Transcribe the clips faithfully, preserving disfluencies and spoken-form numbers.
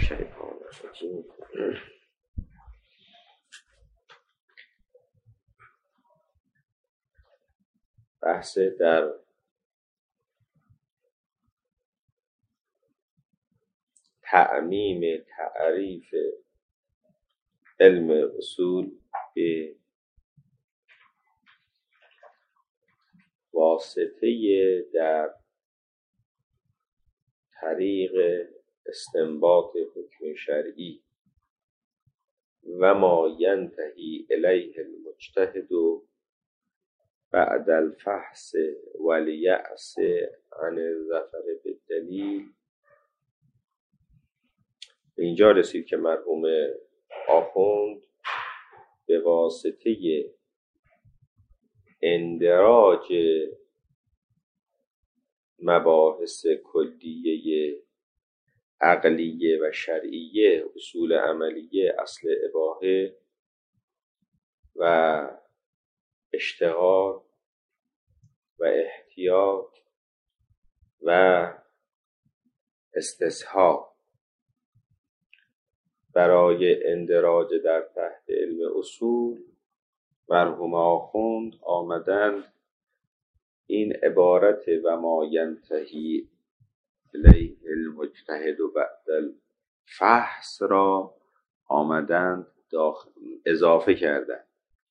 الشیطان الرجیم. بحث در تعمیم تعریف علم اصول به واسطه در طریق استنباط حکم شرعی و ما ینتهی الیه المجتهد بعد الفحص والیأس عن الظفر بالدلیل. به اینجا رسید که مرحوم آخوند به واسطه اندراج مباحث کلیه عقلیه و شرعیه، اصول عملیه، اصل اباحه و اشتغال و احتیاط و استصحاب برای اندراج در تحت علم اصول، مرحوم آخوند آمدند این عبارت و ما ینتهی الیه المجتهد و بعد الفحص را آمدند داخل اضافه کردند.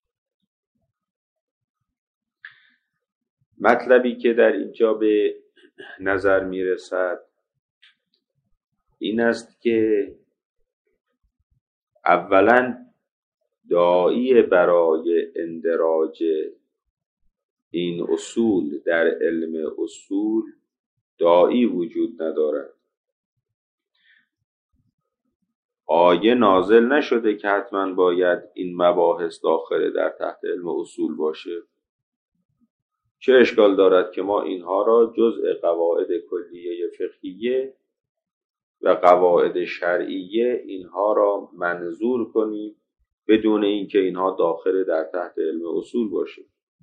مطلبی که در اینجا به نظر می رسد این است که اولا داعی برای اندراج این اصول در علم اصول داعی وجود ندارد. آیه نازل نشده که حتما باید این مباحث داخل در تحت علم اصول باشه. چه اشکال دارد که ما اینها را جزء قواعد کلیه فقهیه و قواعد شرعیه اینها را منظور کنیم بدون اینکه اینها داخل در تحت علم اصول باشه.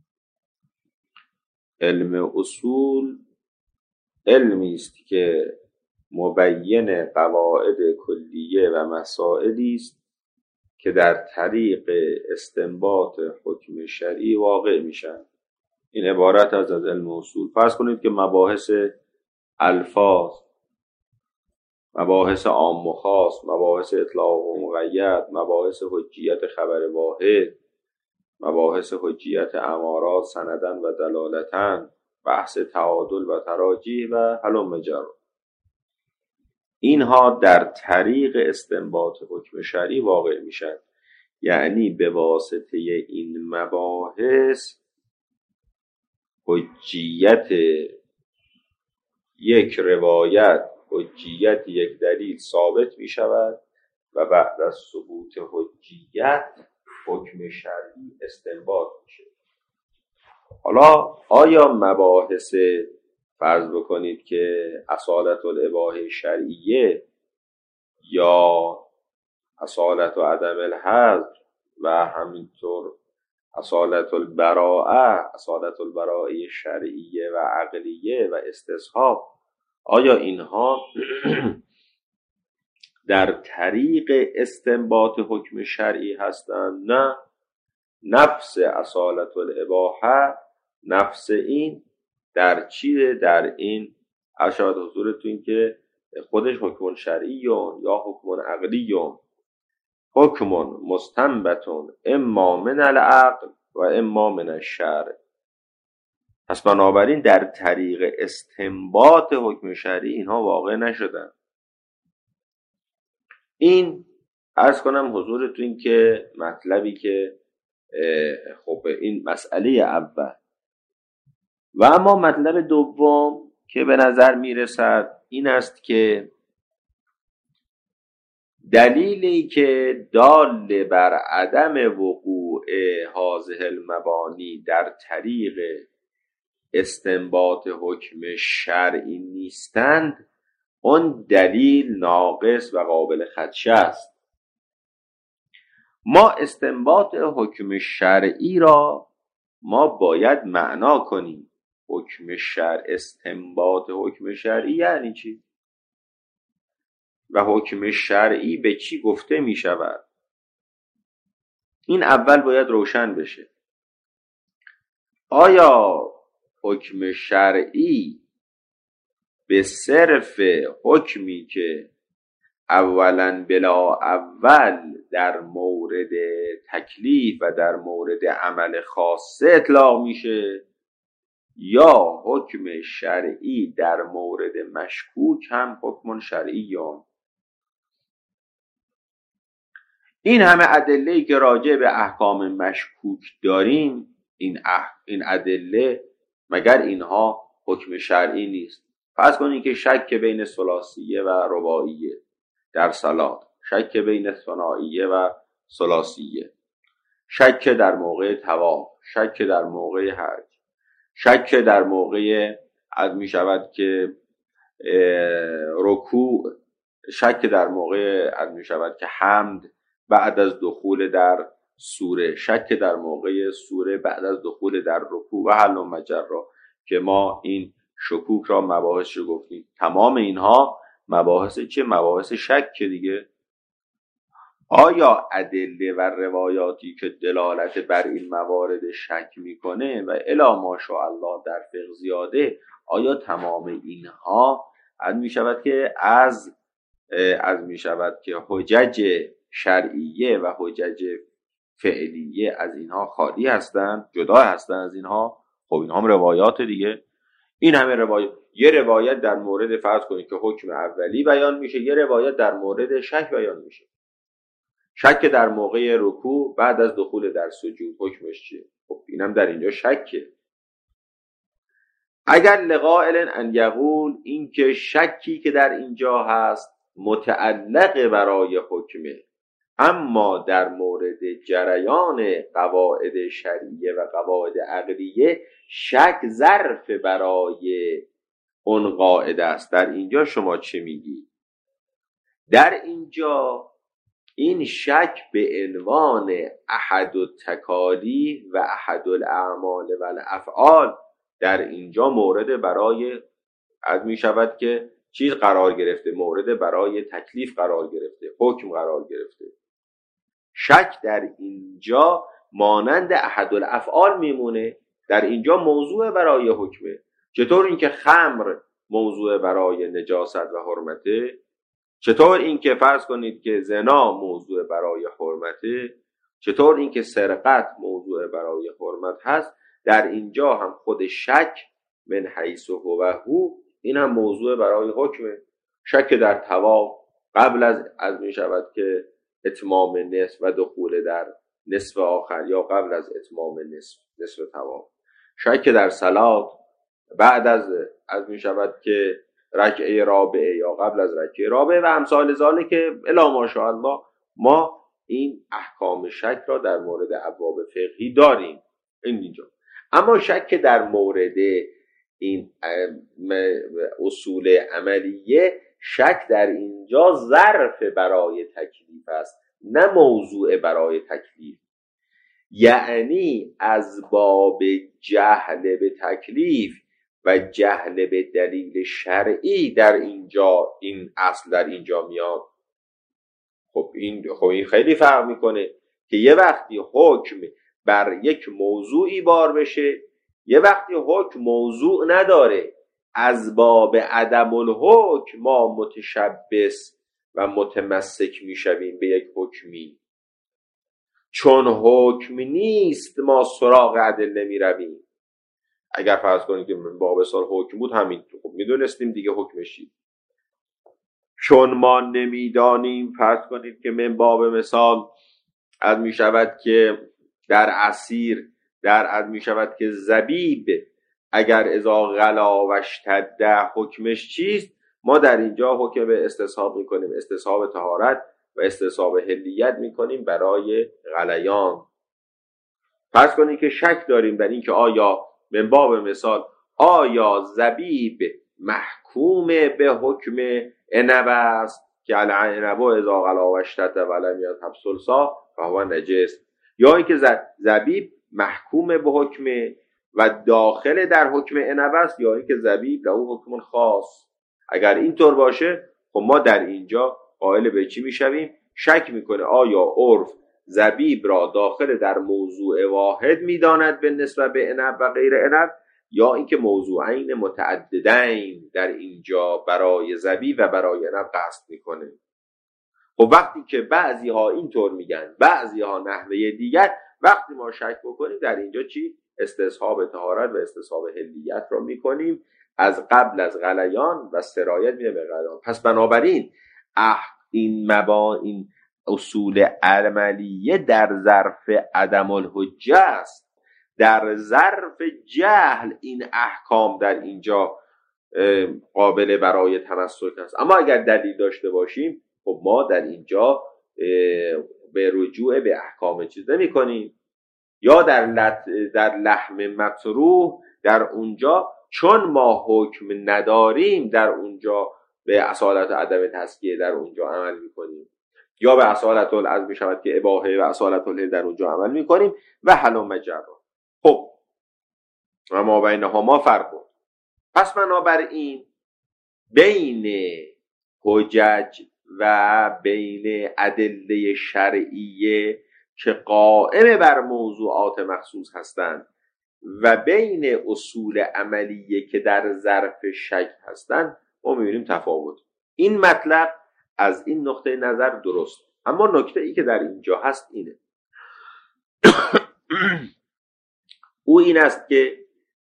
علم اصول علمی است که مبین قواعد کلیه و مسائلی است که در طریق استنباط حکم شرعی واقع میشن. این عبارت از از علم اصول. فرض کنید که مباحث الفاظ، مباحث عام و خاص، مباحث اطلاق و مقید، مباحث حجیت خبر واحد، مباحث حجیت امارات سندن و دلالتن، بحث تعادل و تراجیح و هلم جر، اینها در طریق استنباط حکم شرعی واقع میشن. یعنی به واسطه این مباحث حجیت یک روایت، حجیت یک دلیل ثابت می شود و بعد از ثبوت حجیت حکم شرعی استنباط میشه. حالا آیا مباحث فرض بکنید که اصالت الاباحه شرعیه یا اصالت و عدم الحظر و همینطور اصالت البراءه، اصالت البراءه شرعیه و عقلیه و استصحاب، آیا اینها در طریق استنباط حکم شرعی هستند؟ نه، نفس اصالت الاباحه، نفس این در چیه؟ در این اشارت حضورتون که خودش حکم شرعیون یا حکم عقلیون، حکم مستنبتون اما من العقل و اما من الشرع. پس بنابراین در طریق استنباط حکم شرعی اینها واقع نشدن. این عرض کنم حضورتون که مطلبی که خب این مسئله اول. و اما مطلب دوم که به نظر میرسد این است که دلیلی که دال بر عدم وقوع هذه المبانی در طریق استنباط حکم شرعی نیستند، اون دلیل ناقص و قابل خدشه است. ما استنباط حکم شرعی را ما باید معنا کنیم. حکم شرع، استنباط حکم شرعی یعنی چی؟ و حکم شرعی به چی گفته می شود. این اول باید روشن بشه. آیا حکم شرعی به صرف حکمی که اولا بلا اول در مورد تکلیف و در مورد عمل خاصه اطلاق میشه، یا حکم شرعی در مورد مشکوک هم حکم شرعی؟ یا این همه ادله‌ای که راجع به احکام مشکوک داریم، این اح... این ادله مگر اینها حکم شرعی نیست؟ فرض کنید که شک بین ثلاثیه و رباعیه در صلات، شک بین ثنائیه و ثلاثیه، شک در موقع طواف، شک در موقع حج، شک در موقع از می شود که رکوع، شک در موقع از می شود که حمد بعد از دخول در سوره، شک در موقع سوره بعد از دخول در رکوع و حل و مجرا که ما این شکوک را مباحث رو گفتیم. تمام اینها مباحث چه؟ مباحث شک دیگه. آیا ادله و روایاتی که دلالت بر این موارد شک میکنه و الا ماشاءالله در فقه زیاده، آیا تمام اینها از می شود که از از می شود که حجج شرعیه و حجج فعلیه از اینها خالی هستن، جدا هستن از اینها؟ خب اینها هم روایات دیگه. این همه روایت، یه روایت در مورد فرض کنید که حکم اولی بیان میشه، یه روایت در مورد شک بیان میشه. شک در موقع رکوع بعد از دخول در سجود حکمش چیه؟ خب اینم در اینجا شکه. اگر لقائل ان یقول، این که شکی که در اینجا هست متعلق برای حکمه، اما در مورد جریان قواعد شرعیه و قواعد عقلیه شک ظرف برای اون قاعده است. در اینجا شما چه میگی؟ در اینجا این شک به عنوان احد التکالیف و احد الاعمال و الافعال در اینجا مورد برای از می شود که چیز قرار گرفته، مورد برای تکلیف قرار گرفته، حکم قرار گرفته. شک در اینجا مانند احد الافعال میمونه، در اینجا موضوع برای حکمه. چطور اینکه خمر موضوع برای نجاست و حرمته، چطور اینکه فرض کنید که زنا موضوع برای حرمته، چطور اینکه سرقت موضوع برای حرمت هست، در اینجا هم خود شک من حیث هو و هو این هم موضوع برای حکمه. شک در طواف قبل از از می شود که اتمام نصف و دخول در نصف آخر یا قبل از اتمام نصف نصف طواف، شک در صلات بعد از از می شود که رکعه رابعه یا قبل از رکعه رابعه و امثال ذالک که الا ماشاءالله. ما این احکام شک را در مورد ابواب فقهی داریم اینجا. اما شک در مورد این اصول عملیه، شک در اینجا ظرف برای تکلیف است نه موضوع برای تکلیف. یعنی از باب جهل به تکلیف و جهل به دلیل شرعی در اینجا این اصل در اینجا میاد. خب این خب این خیلی فرق میکنه که یه وقتی حکم بر یک موضوعی بار بشه، یه وقتی حکم موضوع نداره. از باب عدم الحکم ما متشبث و متمسک میشویم به یک حکمی، چون حکم نیست ما سراغ ادله میرویم. اگر فرض کنید که باب سال حکم بود همین خب میدونستیم دیگه حکمش چیه. چون ما نمیدانیم فرض کنید که من باب مثال از می شود که در عصیر در از می شود که زبیب اگر اذا غلا و اشتد حکمش چیست، ما در اینجا حکم به استصحاب می کنیم، استصحاب طهارت و استصحاب حلیت می کنیم برای غلیان. فرض کنید که شک داریم در این که آیا من باب مثال آیا زبیب محکوم به حکم عنب است که العنب اذا غلا و اشتد ولم یذهب ثلثا فهو نجس، یا اینکه زبیب محکوم به حکم و داخل در حکم عنب است، یا اینکه زبیب له حکم خاص. اگر اینطور باشه خب ما در اینجا قائل به چی میشویم؟ شک میکنه آیا عرف زبیب را داخل در موضوع واحد میداند به نسبت به عنب و غیر عنب، یا اینکه موضوعین متعددین در اینجا برای زبیب و برای عنب قصد میکنه. خب وقتی که بعضی ها اینطور میگن بعضی ها نحوه دیگر، وقتی ما شک بکنیم در اینجا چی؟ استصحاب طهارت و استصحاب حلیت را میکنیم از قبل از غلیان و سرایت میره به غلیان. پس بنابراین این مبا این اصول عملیه در ظرف عدم الحجه است. در ظرف جهل این احکام در اینجا قابل برای تمسک است. اما اگر دلیل داشته باشیم خب ما در اینجا به رجوع به احکام چیز نمی کنیم. یا در لط... در لحم مطروح در اونجا چون ما حکم نداریم در اونجا به اصالت عدم تسکیه در اونجا عمل میکنیم، یا به اصالت العزم میشود که اباحه و اصالت الحل در اونجا عمل میکنیم و حلم جرا. خب و ما بینها ما فرق بود. پس بنابراین بین حجج و بین ادله شرعیه که قائم بر موضوعات مخصوص هستند و بین اصول عملیه که در ظرف شک هستند ما می‌بینیم تفاوت. این مطلب از این نقطه نظر درست، اما نکته ای که در اینجا هست اینه او این است که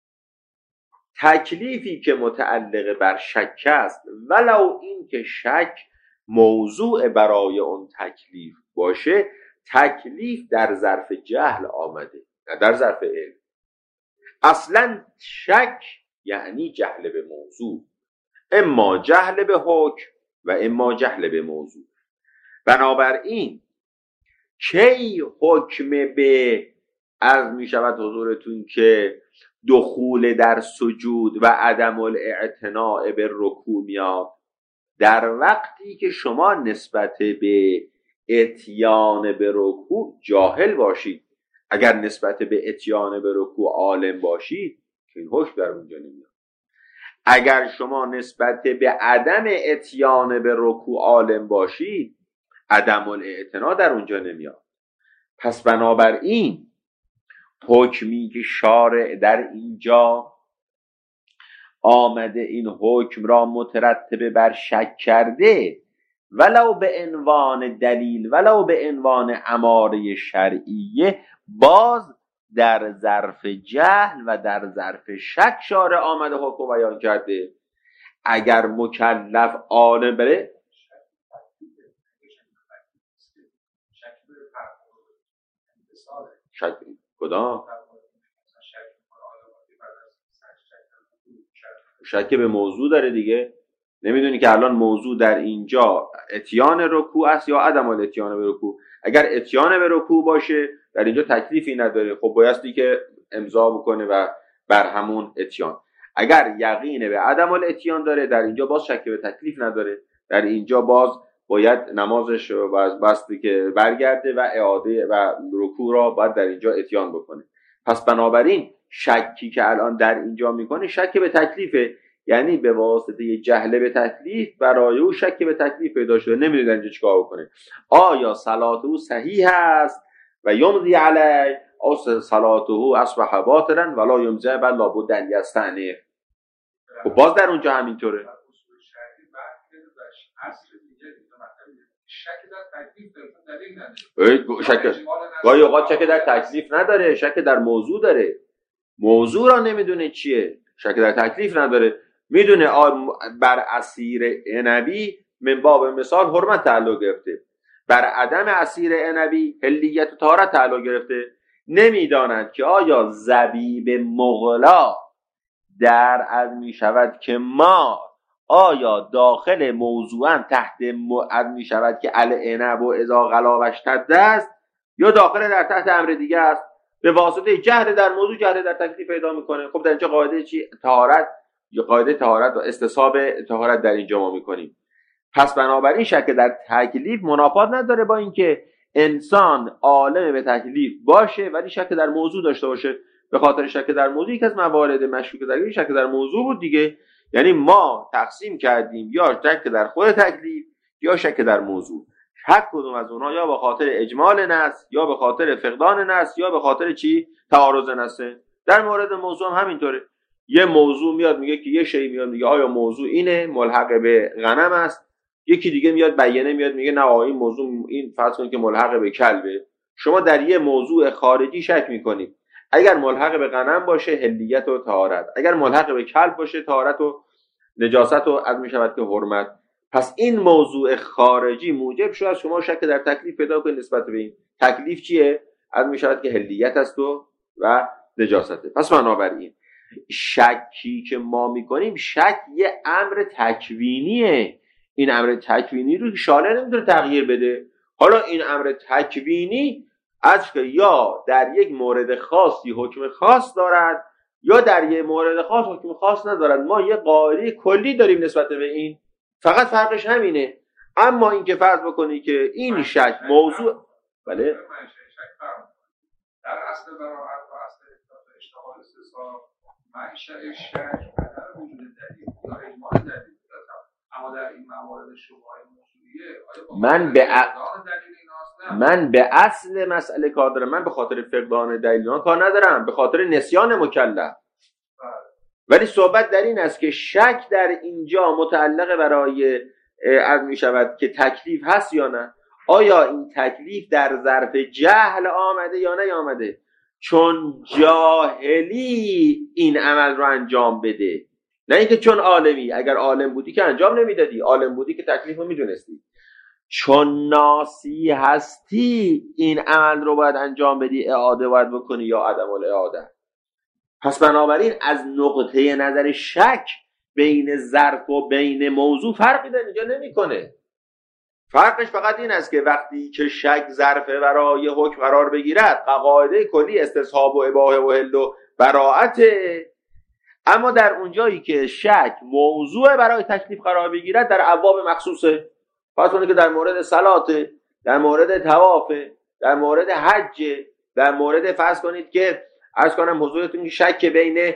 تکلیفی که متعلق بر شک است ولو این که شک موضوع برای اون تکلیف باشه، تکلیف در ظرف جهل آمده نه در ظرف علم. اصلا شک یعنی جهل به موضوع، اما جهل به حکم و اما جهل به موضوع. بنابراین کی حکم به عرض می شود حضورتون که دخول در سجود و عدم الاعتناء به رکوع میاد؟ در وقتی که شما نسبت به اتیان به رکوع جاهل باشید. اگر نسبت به اتیان به رکوع عالم باشید این حکم در اونجا نمیاد. اگر شما نسبت به عدم اتیان به رکوع عالم باشید عدم الاعتنا در اونجا نمیاد. پس بنابراین حکمی که شارع در اینجا آمده این حکم را مترتب بر شک کرده، ولو به عنوان دلیل ولو به عنوان اماره شرعیه، باز در ظرف جهل و در ظرف شک شارع آمده حکم بیان کرده. اگر مکلف عالم بره شک کدام شک به موضوع داره دیگه. نمیدونی که الان موضوع در اینجا اتیان رکوع است یا عدم الاتیان به رکوع؟ اگر اتیان به رکوع باشه در اینجا تکلیفی نداره، خب بایستی که امضا بکنه و بر همون اتیان. اگر یقین به عدم الاتیان داره در اینجا باز شک به تکلیف نداره، در اینجا باز باید نمازش باستی که برگرده و اعاده و رکوع را باید در اینجا اتیان بکنه. پس بنابراین شکی که الان در اینجا میکنه شک به تکلیفه، یعنی به واسطه جهل به تکلیف برای او شک به تکلیف پیدا شده، نمیدونه در اینجا چیکار بکنه. آیا صلات او صحیح است و یمضی علی، او صلاته اصبح باطلا ولا یمضی بل لابد ان یستأنف. و باز در اونجا همینطوره. شک در تکلیف داره، شک گاهی اوقات شک در تکلیف نداره، شک در موضوع داره. موضوع را نمیدونه چیه، شک در تکلیف نداره. میدونه بر اسیر عنبی من باب مثال حرمت تعلق گرفته، بر عدم اسیر عنبی حلیت و طهارت تعلق گرفته. نمیدانند که آیا زبیب مغلا در از می شود که ما آیا داخل موضوعا تحت معد می شود که العنب و اذا غلا و اشتد است، یا داخل در تحت امر دیگه است. به واسطه جهل در موضوع جهل در تکلیف پیدا میکنه. خب در اینجا قاعده چی؟ طهارت، یا قاعده طهارت و استصحاب طهارت در اینجا ما میکنیم. پس بنابراین شک در تکلیف منافات نداره با اینکه انسان عالم به تکلیف باشه ولی شک در موضوع داشته باشه. به خاطر شک در موضوع یک از موارد مشکوک در شک در موضوع بود دیگه. یعنی ما تقسیم کردیم یا شک در خود تکلیف یا شک در موضوع. هر کدوم از اونها یا به خاطر اجمال نص یا به خاطر فقدان نص یا به خاطر چی؟ تعارض نص. در مورد موضوع هم همینطوره. یه موضوع میاد میگه که یه شی میاد میگه آیا موضوع اینه ملحق به غنم است، یکی دیگه میاد بیانه میاد میگه نه این موضوع این فرض کنید که ملحق به کلبه. شما در یه موضوع خارجی شک میکنید، اگر ملحق به غنم باشه حلیت و طهارت، اگر ملحق به کلب باشه طهارت و نجاست و عدم میشود که حرمت. پس این موضوع خارجی موجب شد از شما شک در تکلیف پیدا کنید نسبت به این تکلیف چیه؟ عدم میشود که حلیت است و و نجاسته. پس بنابراین شکی که ما میکنیم شک یه امر تکوینیه. این امر تکوینی رو شارع نمیتونه تغییر بده. حالا این امر تکوینی از که یا در یک مورد خاصی حکم خاص دارد یا در یک مورد خاص حکم خاص ندارد. ما یه قاعده کلی داریم نسبت به این، فقط فرقش همینه. اما این که فرض بکنی که این شک موضوع بله در اصل براعت و اصل اشتغال استثار منشأ شک عدم وجود دلیل یا اجمال دلیل، اما در این موارد شبهه موضوعیه من به ا... من به اصل مسئله کار دارم. من به خاطر فقدان دلیل کار ندارم، به خاطر نسیان مکلف. ولی صحبت در این است که شک در اینجا متعلق برای عرض می شود که تکلیف هست یا نه. آیا این تکلیف در ظرف جهل آمده یا نه آمده؟ چون جاهلی این عمل رو انجام بده، نه اینکه چون عالمی. اگر عالم بودی که انجام نمیدادی، عالم بودی که تکلیف رو میدونستی. چون ناسی هستی این عمل رو باید انجام بدی، اعاده باید بکنی یا عدم الاعاده. پس بنابراین از نقطه نظر شک بین ظرف و بین موضوع فرقی در اینجا نمیکنه. فرقش فقط این است که وقتی که شک ظرفه برای حکم قرار بگیرد قاعده کلی استصحاب و اباحه و حل و براعته، اما در اونجایی که شک موضوع برای تکلیف قرار بگیرد در ابواب مخصوصه. فرض کنید که در مورد صلات، در مورد طواف، در مورد حج، در مورد فرض کنید که عرض کنم حضورتون شک بین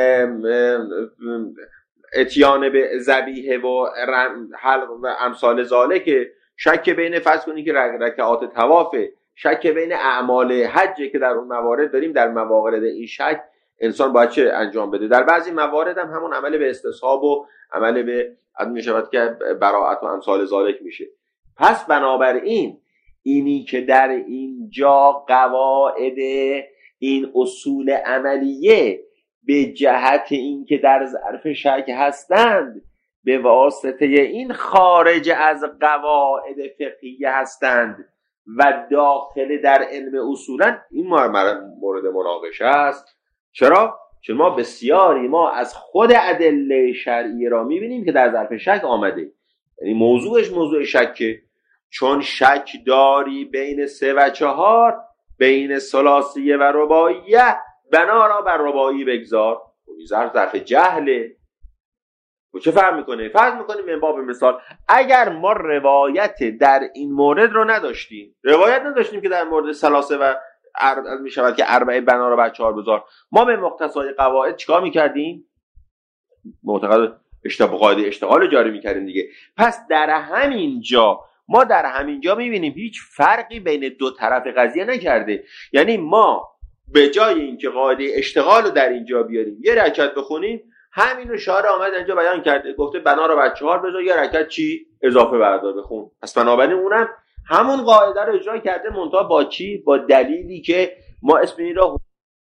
اتیان به ذبیحه و حلق و امثال ذالک، شک بین فرض کنید که رکعات طواف، شک بین اعمال حج که در اون موارد داریم. در موارد این شک انسان باید چه انجام بده؟ در بعضی موارد هم همون عمل به استصحاب و عمل به عدم میشود که براعت و امثال ذالک میشه. پس بنابراین اینی که در اینجا قواعد این اصول عملیه به جهت این که در ظرف شک هستند به واسطه این خارج از قواعد فقهیه هستند و داخل در علم اصولا، این مورد مناقشه است. چرا؟ چون ما بسیاری ما از خود ادله شرعی را میبینیم که در ظرف شک آمده، یعنی موضوعش موضوع شکه. چون شک داری بین سه و چهار، بین ثلاثیه و رباعیه، بنا را بر رباعی بگذار. ظرف ظرف جهله. و چه فرق میکنه؟ فرق میکنه من باب مثال اگر ما روایت در این مورد رو نداشتیم، روایت نداشتیم که در مورد ثلاثه و عرض می شود که اربعه بنا را بر چهار بذار، ما به مقتضای قواعد چیکار میکردیم؟ معتقد اشتباه قاعده اشتغال جاری میکردیم دیگه. پس در همین جا ما در همین جا میبینیم هیچ فرقی بین دو طرف قضیه نکرده. یعنی ما به جای اینکه قاعده اشتغال رو در اینجا بیاریم یه رکعت بخونیم، همین رو شارع آمد اینجا بیان کرده، گفته بنا را بر چهار بذار، یه رکعت چی اضافه بردار بخون. پس بنابراین اونم همون قاعده رو اجرا کرده، منتها با چی؟ با دلیلی که ما اسم این را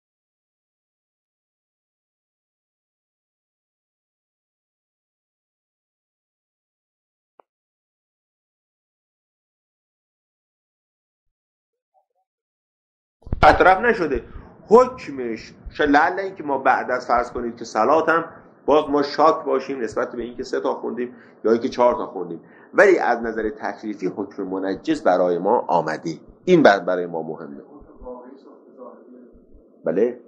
اطراف نشده. حکمش لعل این که ما بعد از فرض کنید که صلات هم باز ما شاک باشیم نسبت به این که سه تا خوندیم یا این که چهار تا خوندیم، ولی از نظر تکلیفی حکم منجز برای ما آمده. این بعد برای ما مهمه. بله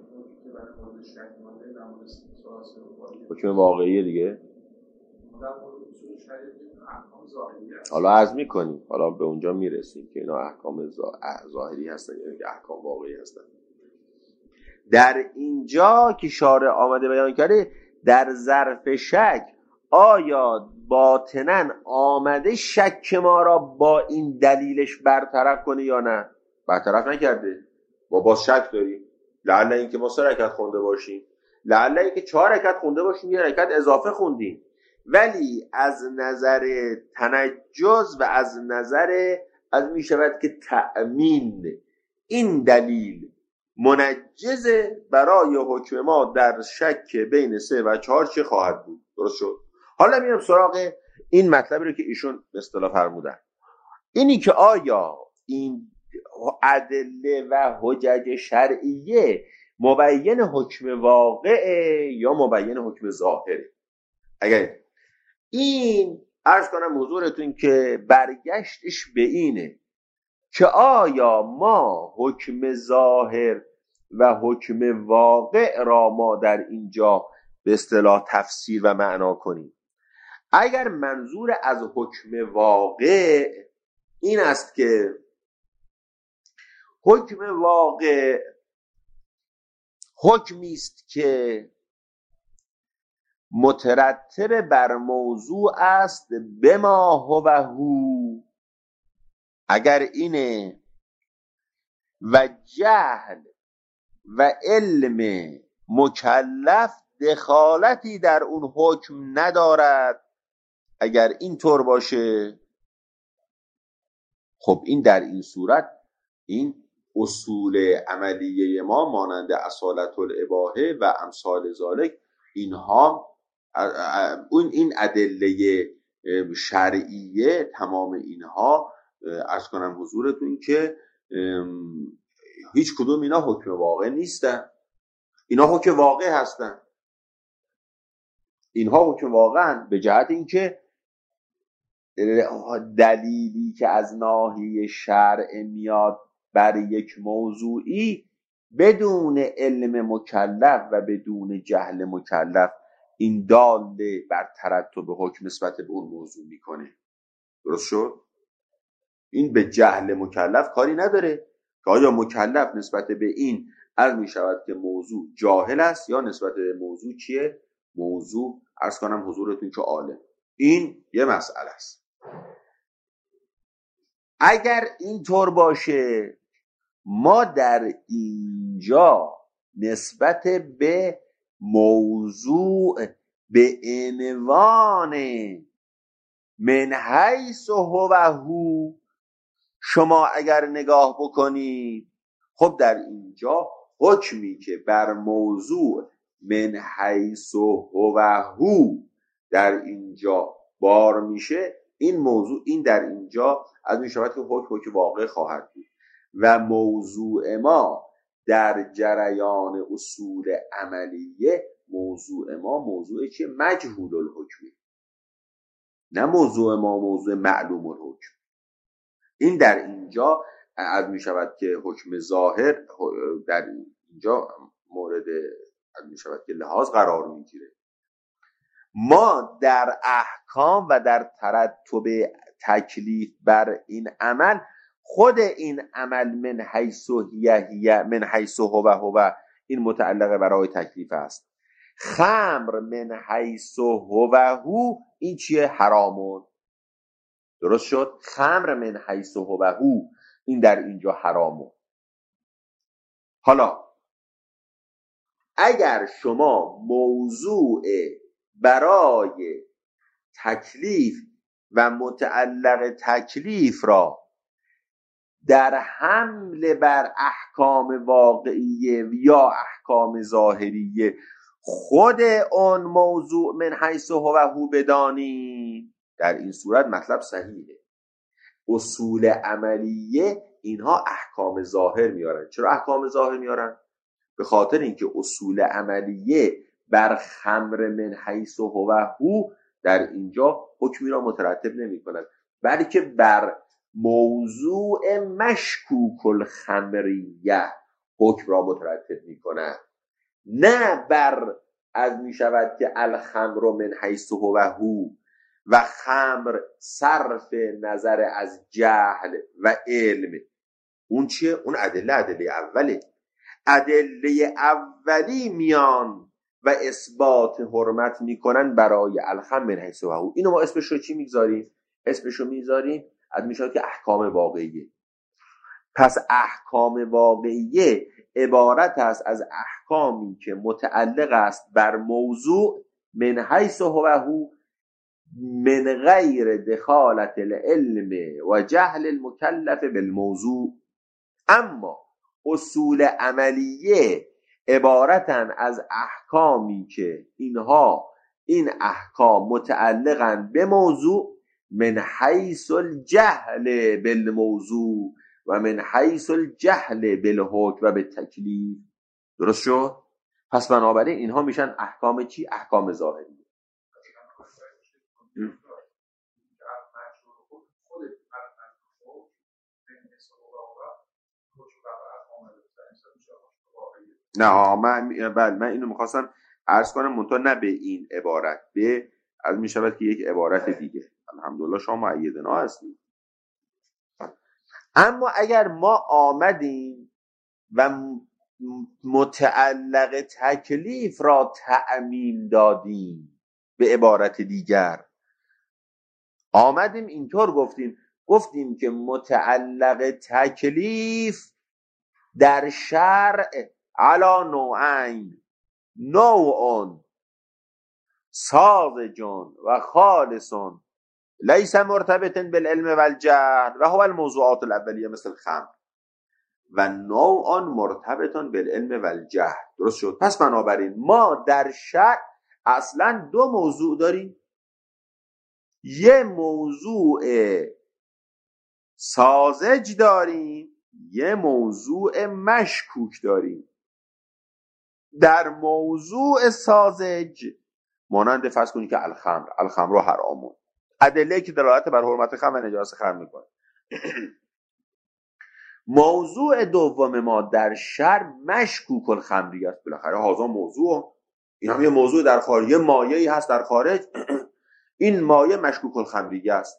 حکم واقعی دیگه حالا عرض میکنیم، حالا به اونجا میرسیم که اینا احکام ظاهری هستن یا یعنی احکام واقعی هستن. در اینجا که شارع آمده بیان کرده در ظرف شک آیا باطناً آمده شک ما را با این دلیلش برطرف کنه یا نه؟ برطرف نکرده. ما باز شک داریم. لعل این که ما سه رکعت خونده باشیم، لعل این که چهار رکعت خونده باشیم، یه رکعت اضافه خوندیم، ولی از نظر تنجز و از نظر از می شود که تأمین این دلیل منجزه برای حکم ما در شک بین سه و چهار چه خواهد بود. درست شد؟ حالا میام سراغ این مطلبی رو که ایشون به اصطلاح فرمودن، اینی که آیا این ادله و حجج شرعیه مبین حکم واقعه یا مبین حکم ظاهره. اگر این عرض کنم حضورتون که برگشتش به اینه که آیا ما حکم ظاهر و حکم واقع را ما در اینجا به اصطلاح تفسیر و معنا کنیم. اگر منظور از حکم واقع این است که حکم واقع حکمی است که مترتب بر موضوع است بما هو هو، اگر اینه و جهل و علم مکلف دخالتی در اون حکم ندارد، اگر این طور باشه، خب این در این صورت این اصول عملیه ما مانند اصالت الاباحه و امثال ذالک، اینها اون این ادله شرعیه تمام اینها عرض کنم حضورتون که هیچ کدوم اینا حکم واقع نیستن، اینا حکم واقع هستن. اینها حکم واقعن به جهت اینکه دلیلی که از ناحیه شرع میاد بر یک موضوعی بدون علم مکلف و بدون جهل مکلف این دال بر ترتب حکم نسبت به اون موضوع میکنه. درست شد؟ این به جهل مکلف کاری نداره که آیا مکلف نسبت به این عرض میشود که موضوع جاهل است یا نسبت به موضوع چیه؟ موضوع عرض کنم حضورتون که عالم. این یه مسئله است. اگر این طور باشه ما در اینجا نسبت به موضوع به عنوان من حیث هو هو شما اگر نگاه بکنید، خب در اینجا حکمی که بر موضوع من حیث هو هو در اینجا بار میشه، این موضوع این در اینجا از این شبت که حکم حکم واقع خواهد بود و موضوع ما در جریان اصول عملیه موضوع ما موضوع چیه؟ مجهول الحکمی، نه موضوع ما موضوع معلوم الحکم. این در اینجا از می شود که حکم ظاهر در اینجا مورد از می شود که لحاظ قرار می گیره. ما در احکام و در ترتب تکلیف بر این عمل، خود این عمل من حیث هی من حیث هو هو این متعلق برای تکلیف است. خمر من حیث هو هو این چیه؟ حرامون. درست شد؟ خمر من حیث هو هو این در اینجا حرامون. حالا اگر شما موضوع برای تکلیف و متعلق تکلیف را در حمل بر احکام واقعیه یا احکام ظاهریه خود اون موضوع من حیث هو هو بدانید، در این صورت مطلب صحیحه. اصول عملیه اینها احکام ظاهر میارن. چرا احکام ظاهر میارن؟ به خاطر اینکه اصول عملیه بر خمر من حیث هو هو در اینجا حکمی را مترتب نمی کند، بلکه بر موضوع مشکوک الخمریه حکم را مترتب می کند، نه بر از می شود که الخمر من حیث هو هو و خمر صرف نظر از جهل و علم. اون چیه؟ اون ادله ادله اوله. ادله اولی میان و اثبات حرمت میکنن برای الخمر من حیث هو. اینو ما اسمش رو چی میذاریم؟ اسمش رو میذاریم از میشه که احکام واقعیه. پس احکام واقعیه عبارت است از احکامی که متعلق است بر موضوع من حیث هو من غیر دخالت العلم و جهل المکلف بالموضوع. اما اصول عملیه عبارتن از احکامی که اینها این احکام متعلقن به موضوع من حیث الجهل بالموضوع و من حیث الجهل بالحکم و بالتکلیف. درست شد؟ پس بنابراین اینها میشن احکام چی؟ احکام ظاهری. نه من بله من اینو میخواستم عرض کنم منتها نه به این عبارت، به از میشود که یک عبارت دیگه. الحمدلله شما مؤیدنا هستید. اما اگر ما آمدیم و متعلق تکلیف را تعمیم دادیم، به عبارت دیگر آمدیم اینطور گفتیم گفتیم که متعلق تکلیف در شرع علا نوعین، نوع ساذج و خالص لیس مرتبط بالعلم والجهل و هو الموضوعات الاولیه مثل الخمر، و نوع مرتبط بالعلم والجهل. درست شد؟ پس بنابراین ما در شرع اصلا دو موضوع داریم، یه موضوع ساذج داریم، یه موضوع مشکوک داریم. در موضوع ساذج مانند فرض کنید که الخمر الخمر رو حرامون، ادله که دلالت بر حرمت خمر و نجاست خمر میکنه. موضوع دوم ما در شرع مشکوک الخمری است. بالاخره هازا موضوع، این هم یه موضوع در خارج، یه مایه‌ای هست در خارج، این مایه مشکوک الخمری است.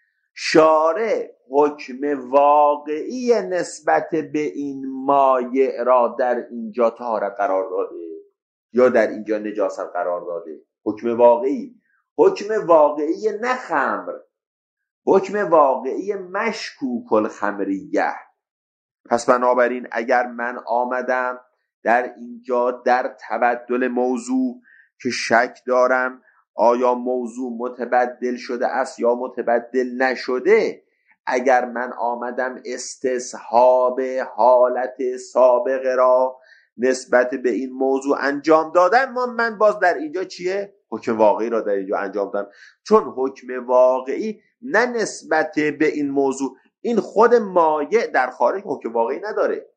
شارع حکم واقعی نسبت به این مایه را در اینجا طهارت قرار داده یا در اینجا نجاست قرار داده. حکم واقعی، حکم واقعی نه خمر، حکم واقعی مشکوک الخمریه. پس بنابراین اگر من آمدم در اینجا در تبدل موضوع که شک دارم آیا موضوع متبدل شده است یا متبدل نشده، اگر من آمدم استصحاب حالت سابقه را نسبت به این موضوع انجام دادم، ما من باز در اینجا چیه؟ حکم واقعی را در اینجا انجام دادم. چون حکم واقعی نه نسبت به این موضوع، این خود مایع در خارج حکم واقعی نداره.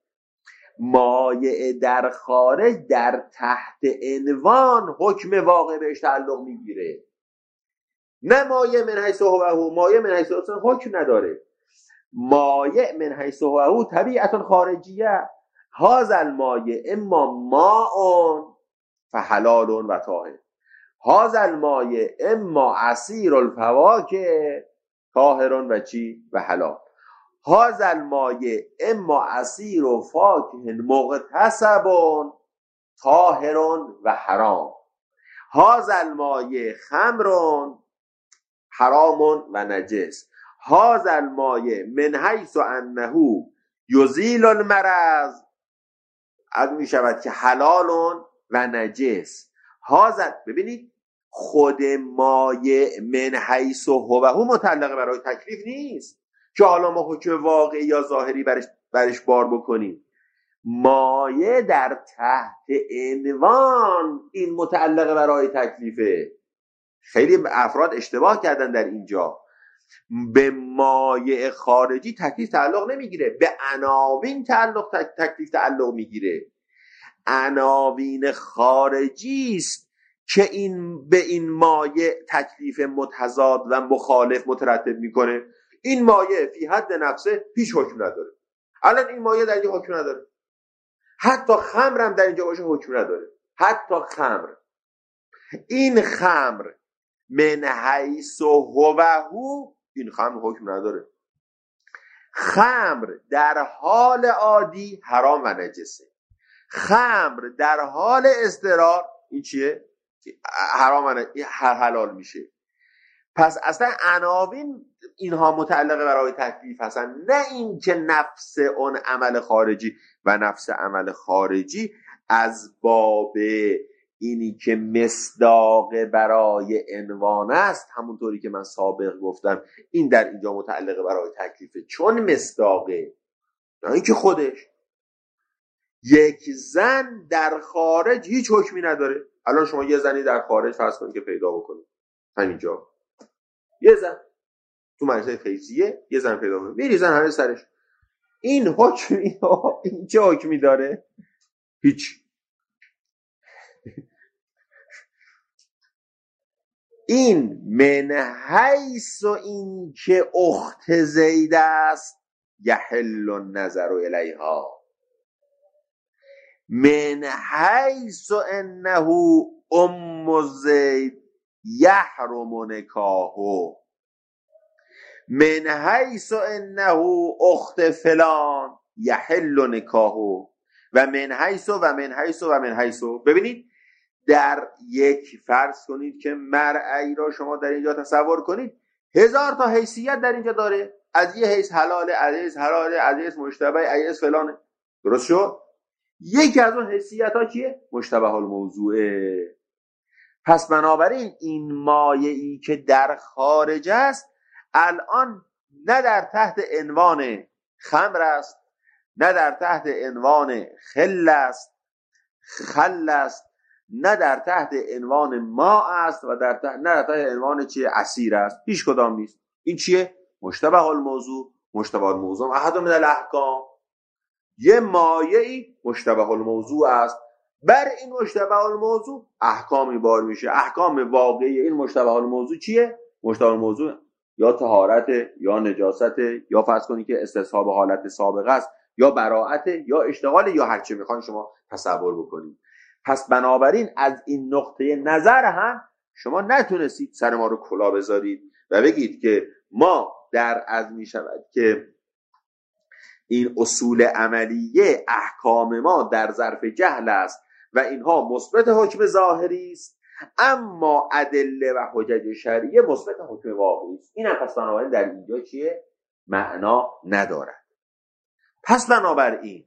مایع در خارج در تحت عنوان حکم واقع بهش تعلق میگیره، نه مایع من حیث هو. مایع من حیث هو حکم نداره. مایع من حیث هو طبیعتا خارجیه. هذا المایع اما ماء فحلال و طاهر، هذا المایع اما عصیر الفواکه طاهر و چی و حلال، هذا المایع اما عصیر و فاکه مغتصب طاهر و حرام، هذا المایع خمر حرام و نجس، هذا المایع من حیث انه یزیل المرض از می شود که حلال و نجس. هذا ببینید خود مایع من حیث هو متعلق برای تکلیف نیست که حالا ما حکم واقعی یا ظاهری برش, برش بار بکنیم. مایع در تحت عنوان این متعلق برای تکلیفه. خیلی افراد اشتباه کردن در اینجا. به مایع خارجی تکلیف تعلق نمیگیره، به عناوین تعلق تک... تکلیف تعلق میگیره. عناوین خارجی است که این به این مایع تکلیف متضاد و مخالف مترتب میکنه. این مایع فی حد نفسه هیچ حکم نداره. الان این مایع در اینجا حکم نداره. حتی خمر هم در اینجا باشه حکم نداره. حتی خمر، این خمر من حیث هو، این خمر حکم نداره. خمر در حال عادی حرام و نجسه، خمر در حال اضطرار این چیه؟ حرام حلال میشه. پس اصلا عناوین اینها متعلق برای تکلیف هستن، نه این که نفس اون عمل خارجی و نفس عمل خارجی از باب اینی که مصداق برای عنوان است، همونطوری که من سابق گفتم این در اینجا متعلق برای تکلیفه چون مصداقه، نه اینکه خودش. یک زن در خارج هیچ حکمی نداره. الان شما یه زنی در خارج فرض کنید که پیدا بکنید، همینجا یه زن تو مجلس خیزیه یه زن پیدا کنید، میریزن همه سرش، این حکمی این چه حکمی داره؟ هیچ. این من حیث این که اخت زید است یحل النظر الیها، من حیث انه ام زید یحرم نکاحه، من حیث انه اخت فلان یحل نکاحه، و من حیث و من حیث و من حیث. ببینید در یک فرض کنید که مرعی را شما در اینجا تصور کنید، هزار تا حیثیت در اینجا داره، از یه حیث حلاله، از یه حیث حلاله، از یه حیث مشتبه، از یه حیث فلانه. درست شد؟ یکی از اون حیثیت ها چیه؟ مشتبه الموضوعه. پس بنابراین این مایعی که در خارج است الان نه در تحت عنوان خمر است، نه در تحت عنوان خل است خل است، نه در تحت عنوان ما است و در تحت نه در تحت عنوان چیه؟ عصیر است. هیچ کدام نیست. این چیه؟ مشتبه الموضوع. مشتبه الموضوع احد من الاحکام، یه مایعی مشتبه الموضوع است، بر این مشتبه الموضوع احکامی بار میشه. احکام واقعی این مشتبه الموضوع چیه؟ مشتبه الموضوع یا طهارت یا نجاست یا فرض کنید که استصحاب حالت سابقه است یا براءت یا اشتغال یا هر چه میخواین شما تصور بکنید. پس بنابراین از این نقطه نظر هم شما نتونستید سر ما رو کلا بذارید و بگید که ما در از میشود که این اصول عملیه احکام ما در ظرف جهل است و اینها مثبت حکم ظاهری است، اما ادله و حجج شرعیه مثبت حکم واقعی است. این هم پس بنابراین در اینجا چیه؟ معنا ندارد. پس بنابراین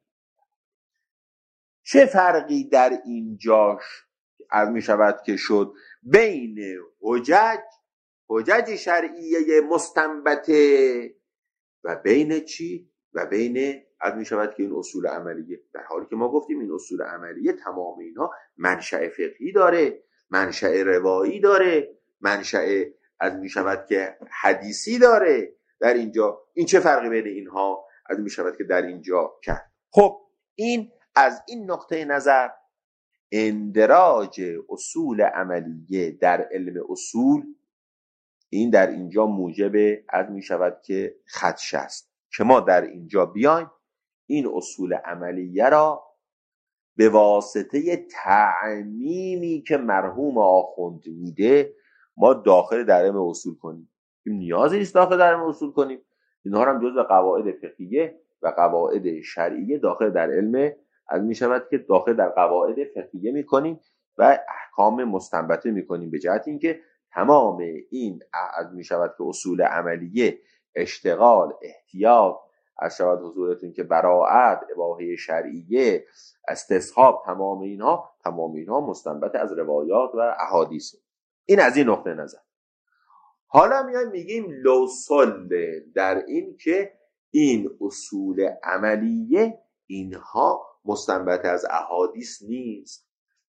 چه فرقی در اینجاش از می شود که شد بین حجج حجج شرعیه مستنبته و بین چی؟ و بین از می شود که این اصول عملیه، در حالی که ما گفتیم این اصول عملیه تمام اینها منشأ فقهی داره، منشأ روایی داره، منشأ از می شود که حدیثی داره. در اینجا این چه فرقی بین اینها از می شود که در اینجا کرد؟ خب این از این نقطه نظر اندراج اصول عملیه در علم اصول این در اینجا موجب از می شود که خدشه است که ما در اینجا بیایم این اصول عملیه را به واسطه تعمیمی که مرحوم آخوند میده ما داخل در علم اصول کنیم. این نیازی نیست داخل در علم اصول کنیم، اینها هم جزء قواعد فقهیه و قواعد شرعیه داخل در علم از می شود که داخل در قواعد فقهیه می کنیم و احکام مستنبطه می کنیم، به جهت اینکه تمام این از می شود که اصول عملیه اشتغال، احتیاط، از شود حضورتون که براءت، اباحه شرعیه، استصحاب، تمام اینها تمام اینها مستنبط از روایات و احادیث. این از این نقطه نظر. حالا میایم میگیم لوصل در این که این اصول عملیه اینها مستنبط از احادیث نیست،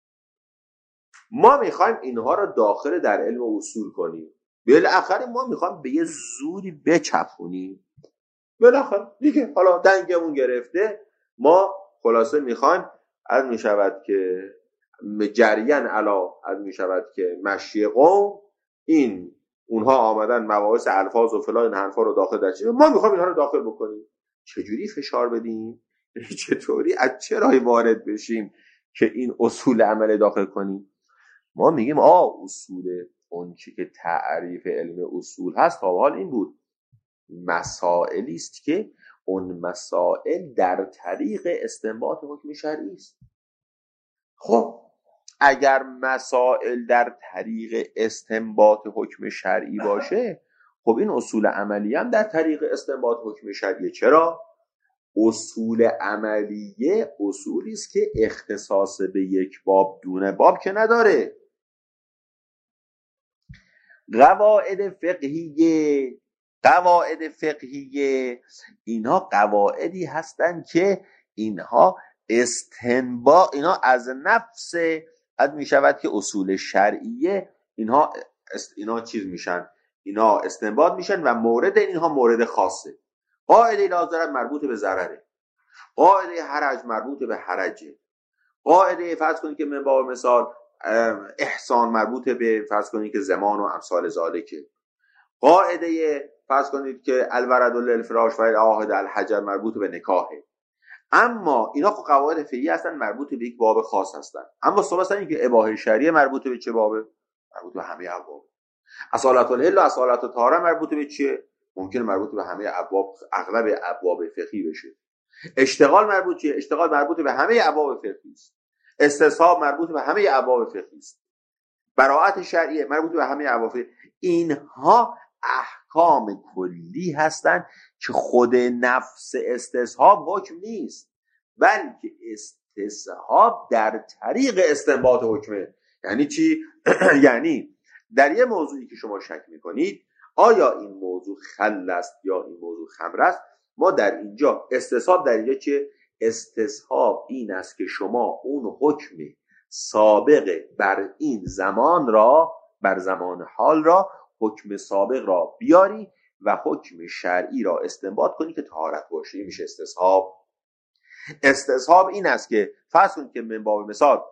ما میخوایم اینها رو داخل در علم اصول کنیم، بالاخره ما میخوایم به یه زوری بچپونیم، بالاخره دیگه حالا دنگمون گرفته، ما خلاصه میخوایم از میشود که جریان علا از میشود که مشی قوم این اونها آمدن مباحث الفاظ و فلان این حرفا رو داخل در چیز، ما میخوایم اینها رو داخل بکنیم. چجوری فشار بدیم؟ چطوری از چه راهی وارد بشیم که این اصول عمل داخل کنیم؟ ما میگیم آه اصول اون چی که تعریف علم اصول هست تا حال این بود، مسائلی است که اون مسائل در طریق استنباط حکم شرعی است. خب اگر مسائل در طریق استنباط حکم شرعی باشه، خب این اصول عملی هم در طریق استنباط حکم شرعی. چرا؟ اصول عملیه اصولی است که اختصاص به یک باب دونه باب که نداره. قواعد فقهیه قواعد فقهیه اینها قواعدی هستند که اینها استنباط، اینها از نفس اد می شود که اصول شرعیه اینها اینا چیز میشن، اینا استنباط میشن و مورد اینها مورد خاصه. قاعده لا ضرر مربوط به ضرره، قاعده حرج مربوط به حرجه، قاعده فرض کنید که من با مثال احسان مربوط به فرض کنید که زمان و امثال ذالکه، قاعده فرض کنید که الورد للفراش و العاهد الحجر مربوط به نکاحه. اما اینا خب قواعد فقهی هستن، مربوط به یک باب خاص هستن. اما صحبت هستن که اباحه شرعیه مربوط به چه بابه؟ مربوط به همه ابواب. اصالت الحل و اصالت الطهاره مربوط به چیه؟ ممکن مربوط به همه ابواب، اغلب ابواب فقهی بشه. اشتغال مربوط چیه؟ اشتغال مربوط به همه ابواب فقهی است. استصحاب مربوط به همه ابواب فقهی است. براءت شرعیه مربوط به همه ابواب. اینها احکام کلی هستند که خود نفس استصحاب حکم نیست، بلکه استصحاب در طریق استنباط حکمه. یعنی چی؟ یعنی در یه موضوعی که شما شک میکنید آیا این موضوع خل است یا این موضوع خمر است، ما در اینجا استصحاب در اینجا چیه؟ استصحاب این است که شما اون حکم سابق بر این زمان را، بر زمان حال را، حکم سابق را بیاری و حکم شرعی را استنباط کنی که طهارت باشه. این میشه استصحاب. استصحاب این است که فرض کنید که من باب مثال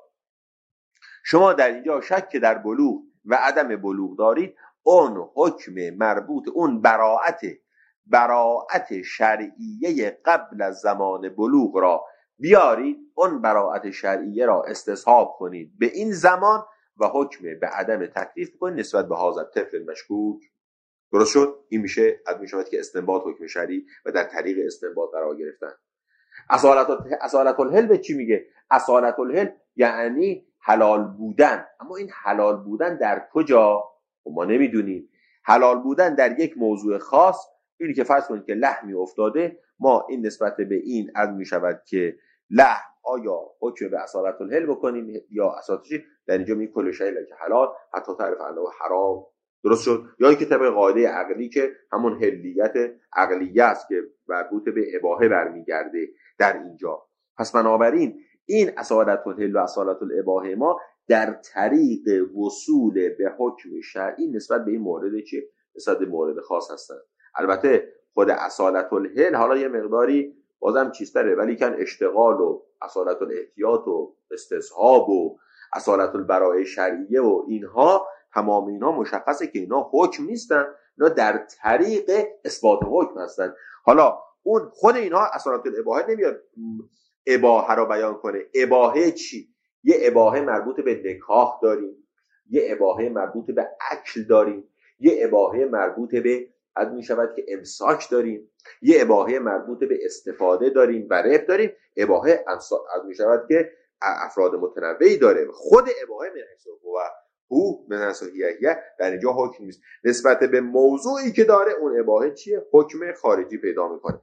شما در اینجا شک در بلوغ و عدم بلوغ دارید، اون حکم مربوط، اون براءت براءت شرعیه قبل از زمان بلوغ را بیارید، اون براءت شرعیه را استصحاب کنید به این زمان و حکم به عدم تکلیف کنید نسبت به حاضر طفل مشکوک. درست شد؟ این میشه از میشود که استنباط حکم شرعی و در طریق استنباط قرار گرفتن. اصالت اصالت الحل به چی میگه؟ اصالت الحل یعنی حلال بودن. اما این حلال بودن در کجا؟ ما نمیدونیم. حلال بودن در یک موضوع خاص، اینی که فرض کنید که لحمی افتاده، ما این نسبت به این از میشود که لحم آیا حکم به اصالت الحل بکنیم یا اصالتشی در اینجا می کل شیء که حلال حتی تعرف انه حرام. درست شد؟ یا اینکه طبق قاعده عقلی که همون حلیت عقلیه است که مربوط به اباحه برمیگرده در اینجا. پس بنابراین این اصالت الحل و اصالت الاباحه ما در طریق وصول به حکم شرعی نسبت به این مورد چی؟ نسبت به مورد خاص هستن. البته خود اصالت الحل حالا یه مقداری بازم چیزتره، ولی کن اشتغال و اصالت الاحتیاط و استصحاب و اصالت البراءه شرعیه و اینها، تمام اینها مشخصه که اینا حکم نیستن، اینا در طریق اثبات حکم هستن. حالا اون خود اینها اصالت الاباحه نمیاد اباحه رو بیان کنه. اباحه چی؟ یه اباحه مربوط به نکاح داریم، یه اباحه مربوط به اکل داریم، یه اباحه مربوط به حد می شود که امساک داریم، یه اباحه مربوط به استفاده داریم و رب داریم. اباحه حد می شود که افراد متنوعی داره. خود اباحه من حیث و هو من حیث هیه در اینجا حکم نیست، نسبت به موضوعی که داره اون اباحه چیه؟ حکم خارجی پیدا میکنه.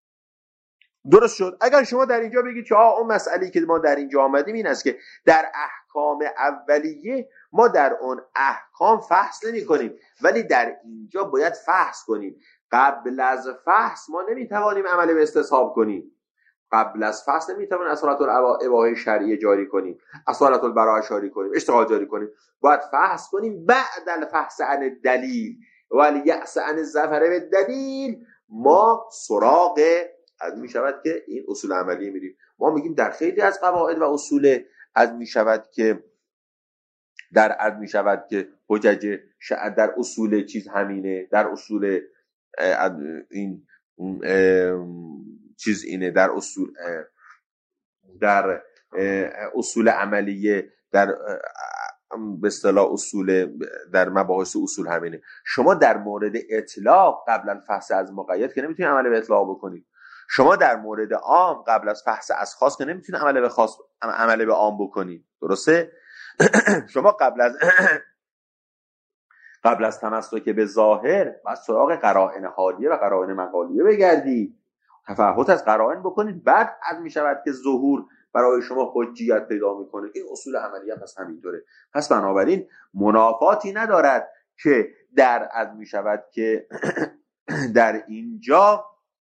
درست شد؟ اگر شما در اینجا بگید که آه اون مسئله‌ای که ما در اینجا آمدیم این است که در احکام اولیه ما در اون احکام فحص نمی کنیم، ولی در اینجا باید فحص کنیم. قبل از فحص ما نمیتوانیم عمل به استصحاب کنیم. قبل از فحص نمیتوانیم اصالت الاباحه شرعیه جاری کنیم، اصالت البراءه جاری کنیم، اشتغال جاری کنیم. باید فحص کنیم بعد الفحص عن الدلیل ولی یأس عن الظفر بالدلیل. ما سراغ از می شود که این اصول عملی میریم. ما میگیم در خیلی از قواعد و اصول از می شود که در از می شود که حجج در اصول چیز همینه، در اصول این چیز اینه، در اصول در اصول عملیه، در به اصطلاح اصول در مباحث اصول همینه. شما در مورد اطلاق قبل الفحص از مقید که نمیتونید عمل به اطلاق بکنید. شما در مورد عام قبل از فحص از خاص که نمیتونید عمل به خاص عمل به عام بکنید. درسته؟ شما قبل از قبل از تمسک به ظاهر بعد سراغ قرائن حالیه و قرائن مقالیه بگردید، تفحص از قرائن بکنید، بعد از می شود که ظهور برای شما حجیت پیدا میکنه. این اصول عملی هم پس همینطوره. پس بنابراین منافاتی ندارد که در از می شود که در اینجا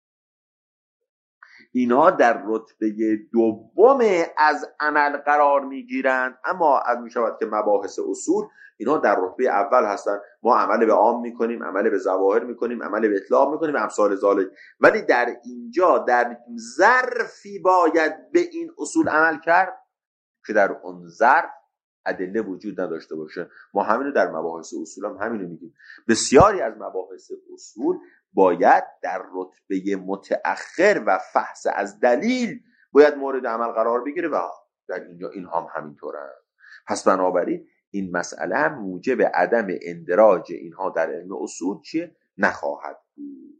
اینها در رتبه دوم از عمل قرار میگیرند، اما از می شود که مباحث اصول اینها در رتبه اول هستند. ما عمل به عام میکنیم، عمل به ظواهر میکنیم، عمل به اطلاق میکنیم، امثال ذالک. ولی در اینجا در ظرفی باید به این اصول عمل کرد که در اون ظرف ادله وجود نداشته باشه. ما همینو در مباحث اصول هم همینو میگیم. بسیاری از مباحث اصول باید در رتبه متأخر و فحص از دلیل باید مورد عمل قرار بگیره و در اینجا این هم همینطوره. پس بنابراین این مسئله هم موجب عدم اندراج اینها در علم اصول چیه؟ نخواهد بود.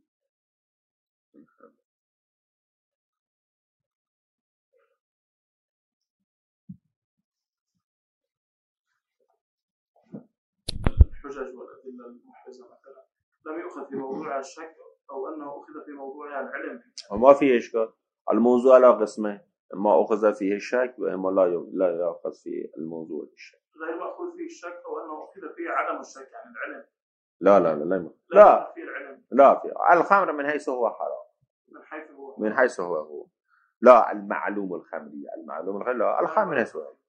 الحجج والأدلة المحرزة مثلا لم يؤخذ في موضوع الشك أو أنه أخذ في موضوع العلم. وما فيه إشكال. الموضوع على قسمين، ما أخذ فيه الشك وإما لا لا يأخذ فيه الموضوع الشك. غير مأخوذ فيه الشك أو أنه أخذ فيه عدم الشك عن العلم. لا لا لا لا لا لا في العلم. لا في الخمر من حيث هو حرام. من حيث هو من حيث هو هو لا المعلوم الخمري المعلوم الخمري لا الخمر من حيث هو.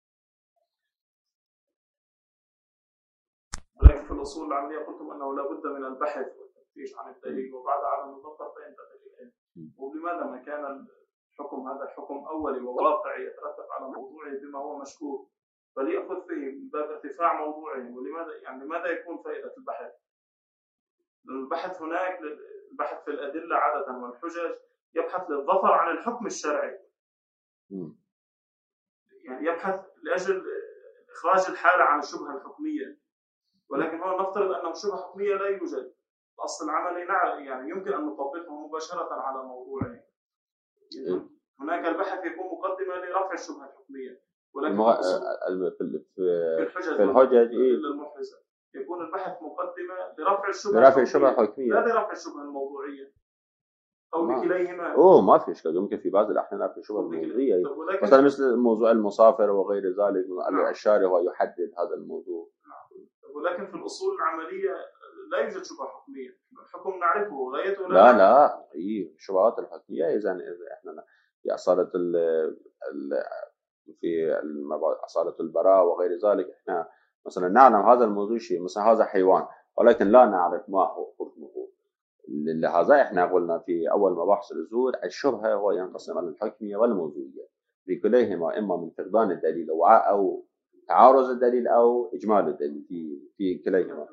ولكن في الأصول العملية قلتم أنه لا بد من البحث والتفتيش عن الدليل وبعد عدم الظفر فينتقل إليه. ولماذا ما كان الحكم هذا حكم أولي وواقعي يترتب على موضوعه بما هو مشكوك فليأخذ فيه من باب ارتفاع موضوعه؟ ولماذا يعني ماذا يكون فائدة البحث؟ البحث هناك البحث في الأدلة عادة والحجج يبحث للظفر عن الحكم الشرعي، يعني يبحث لأجل إخراج الحالة عن الشبهة الحكمية. ولكن هو نفترض أنه شبهة حكمية لا يوجد، الأصل العملي يعني يمكن أن نطبقه مباشرة على موضوعه. هناك البحث يكون مقدمة لرفع الشبهة الحكمية، ولكن المغ... في الحجج في الحجج المحرزة يكون البحث مقدمة لرفع الشبهة لرفع الشبهة الحكمية لا لرفع الشبهة الموضوعية أو لكليهما. أوه ما في إشكال، يمكن في بعض الأحيان رفع الشبهة الموضوعية مثلا مثل موضوع المسافر وغير ذلك. نعم. الشارع هو يحدد هذا الموضوع. نعم. ولكن في الأصول العملية لا يوجد شبهة حكمية، الحكم نعرفه غايته لا لا هي الشبهات الحكمية إذا إذا إحنا في أصالة ال ال في أصالة البراءة وغير ذلك إحنا مثلا نعلم هذا الموضوع شيء، مثلا هذا حيوان ولكن لا نعرف ما هو حكمه. لهذا إحنا قلنا في أول مباحث الأصول الشبهة هو ينقسم على الحكمية والموضوعية بكليهما، إما من فقدان الدليل أو أو تعارض الدليل أو إجمال الدليل في في كليهما.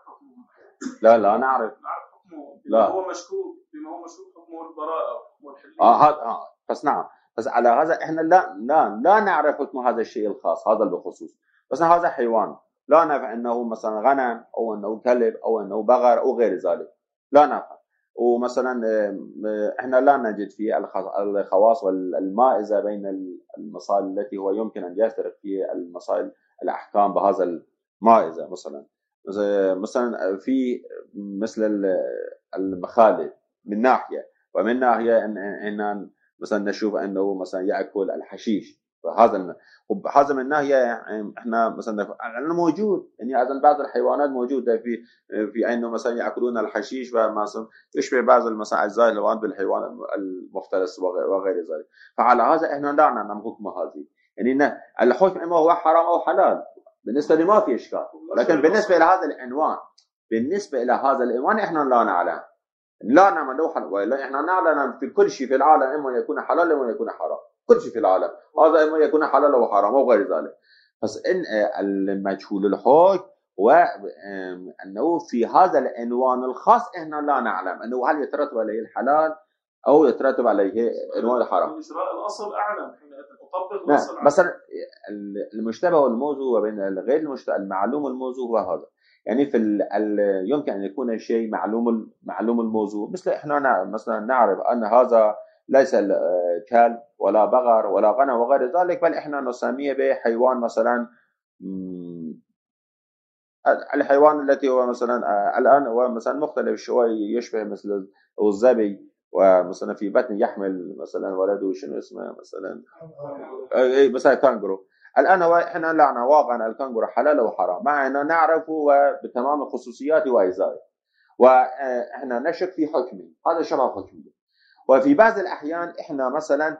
لا لا نعرف نعرف حكمه لا هو مشكوك بما هو مشكوك حكمه البراءة والحلية. آه هذا آه بس نعم بس على هذا إحنا لا لا لا نعرف حكم هذا الشيء الخاص هذا بخصوص. بس هذا حيوان لا نعرف أنه مثلا غنم أو أنه كلب أو أنه بقر أو غير ذلك لا نعرف. ومثلا إحنا لا نجد في الخواص والمائزة بين المسائل التي هو يمكن أن يفترق في المسائل الأحكام بهذا المائزة. مثلا مثلا في مثل المخالف من ناحية، ومن ناحية إن مثلا نشوف أنه مثلا يأكل الحشيش، فهذا هذا من ناحية يعني إحنا مثلا موجود يعني أيضا بعض الحيوانات موجودة في في أنه مثلا يأكلون الحشيش ومثلا يشبه بعض المثلا أجزاء الحيوان بالحيوان المفترس وغير ذلك. فعلى هذا إحنا لا نعلم حكم هذه، يعني الحكم إما هو حرام أو حلال بالنسبة لما في إشكال، ولكن بالنسبة إلى هذا العنوان بالنسبة إلى هذا العنوان إحنا لا نعلم لا نعلم لو حلال ولا إحنا نعلم في كل شيء في العالم إما يكون حلال إما يكون حرام، كل شيء في العالم هذا إما يكون حلال أو حرام أو غير ذلك. بس إن المجهول الحكم وأنه في هذا العنوان الخاص إحنا لا نعلم أنه هل يترتب عليه الحلال أو يترتب عليه عنوان الحرام. الأصل أعلم نطبق الأصل. مثلا المشتبه والموضوع وبين غير المشتبه المعلوم والموضوع هو هذا، يعني في ال يمكن أن يكون شيء معلوم معلوم الموضوع، مثل إحنا مثلا نعرف أن هذا ليس كلب ولا بقر ولا غنم وغير ذلك، بل إحنا نسميه به حيوان مثلا الحيوان التي هو مثلا الآن هو مثلا مختلف شوي، يشبه مثل الظبي، ومثلا في بطن يحمل مثلا ولده شنو اسمه مثلا اي مثلا كانجرو. الآن هو احنا لا واقعا الكانجرو حلال وحرام، مع انه نعرفه بتمام خصوصياته وأجزائه، واحنا نشك في حكمه، هذا شبه حكمه. وفي بعض الأحيان احنا مثلا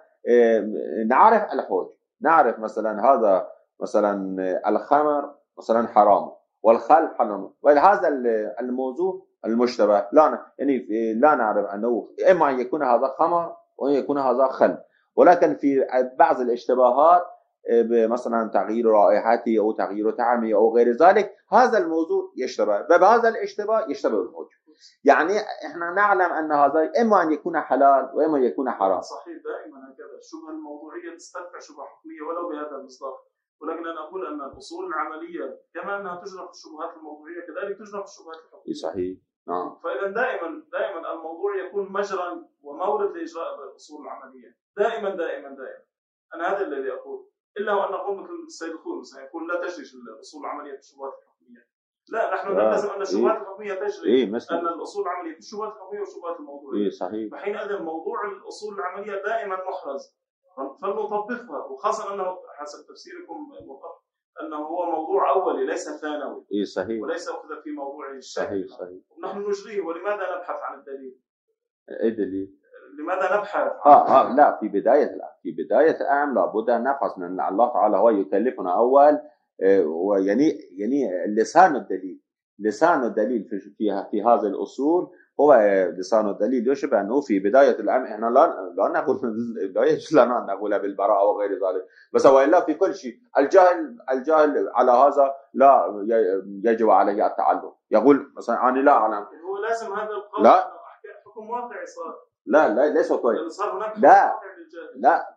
نعرف الحكم، نعرف مثلا هذا مثلا الخمر مثلا حرام والخل حرام، وهذا الموضوع المشتبه لا يعني لا نعرف انه اما ان يكون هذا خمر وان يكون هذا خل، ولكن في بعض الاشتباهات مثلا تغيير رائحته او تغيير طعمه او غير ذلك، هذا الموضوع يشتبه، وبهذا الاشتباه يشتبه الحكم. يعني احنا نعلم ان هذا اما ان يكون حلال واما يكون حرام. صحيح، دائما هكذا الشبهه الموضوعيه تستدفع شبهه حكميه ولو بهذا المصداق، ولكن انا اقول ان الاصول العمليه كما انها تجرى في الشبهات الموضوعيه كذلك تجرى في الشبهات الحكميه. صحيح، نعم. فاذا دائما دائما الموضوع يكون مجرى ومورد لاجراء الاصول العمليه، دائما دائما دائما. انا هذا الذي اقول، الا وان اقول مثل السيد الخوي سيقول لا تجري الاصول العمليه في الشبهات الحكميه. لا، نحن نلتزم ان الشبهات الحكميه تجري، إيه ان الاصول العمليه في الشبهات الحكميه والشبهات الموضوعيه. إيه صحيح. فحينئذ موضوع الاصول العمليه دائما محرز، فلنطبقها، وخاصه انه حسب تفسيركم انه هو موضوع اولي ليس ثانوي. إيه صحيح. وليس اخذ في موضوعه الشرعي. صحيح صحيح. ونحن نجريه، ولماذا نبحث عن الدليل؟ ايه دليل؟ لماذا نبحث؟ اه اه لا، في بدايه في بدايه الامر لابد ان نبحث، لان الله تعالى هو يكلفنا اول ويعني يعني لسان الدليل، لسان الدليل في في, في هذه الاصول هو لسان الدليل يشبه انه في بدايه الامر احنا لا لا نقول لا يجوز لنا ان نقول بالبراءه وغير ذلك، بس والا في كل شيء الجاهل الجاهل على هذا لا يجب عليه التعلم، يقول مثلا انا لا اعلم، هو لازم هذا القول لا حكم واقعي صار، لا لا ليس كويس، لا لا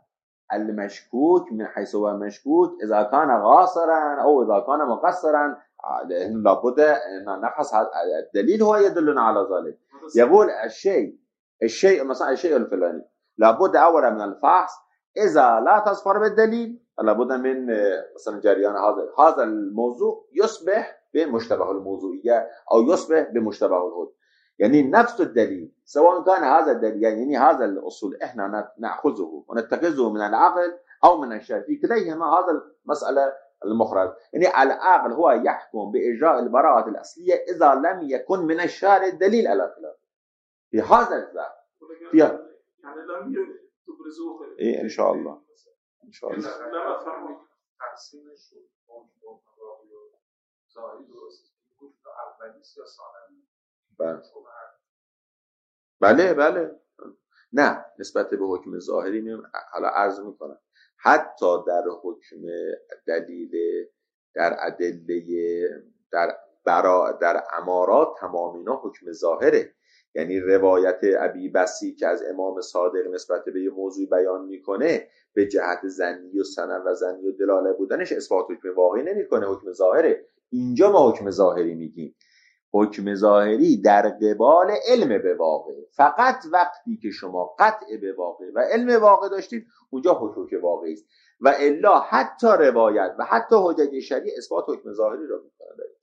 المشكوك من حيث هو مشكوك اذا كان غاصرا او اذا كان مقصرا لابد ان نفحص الدليل هو يدلنا على ذلك. يقول الشيء الشيء مثلا الشيء الفلاني لابد اولا من الفحص، اذا لا تصفر بالدليل لابد من مثلا جريان هذا هذا الموضوع يصبح بمشتبه الموضوعيه او يصبح بمشتبه الهدى، يعني نفس الدليل سواء كان هذا الدليل يعني هذا الأصول إحنا نأخذه ونتخذه من العقل أو من الشرع، في كليهما هذا المسألة المخرج، يعني العقل هو يحكم بإجراء البراءة الأصلية إذا لم يكن من الشارع الدليل على خلاف في هذا الذات فيها يعني لم تبرزوه إيه إن شاء الله إن شاء الله. لا أفهم تقسیم شد ظاهری درست بود و اولی سیاست‌مداری. بله بله نه نسبت به حکم ظاهری میم حالا عرض میکنم حتی در حکم دلیل در ادله در برا در امارات تمام اینا حکم ظاهره، یعنی روایت ابی بسی که از امام صادق نسبت به یه موضوع بیان میکنه به جهت ظنی و سند و ظنی و دلاله بودنش اثبات حکم واقعی نمیکنه، حکم ظاهره. اینجا ما حکم ظاهری میگیم، حکم ظاهری در قبال علم به واقع، فقط وقتی که شما قطع به واقع و علم واقع داشتید اونجا حکم واقعی است، و الا حتی روایت و حتی حجج شرعی اثبات حکم ظاهری را میکنه.